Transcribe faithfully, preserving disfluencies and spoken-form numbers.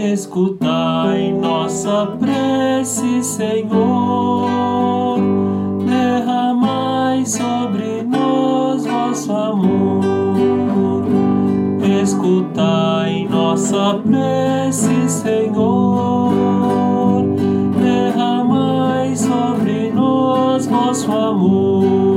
Escutai nossa prece, Senhor, derramai sobre nós vosso amor. Escutai nossa prece, Senhor, derramai sobre nós vosso amor.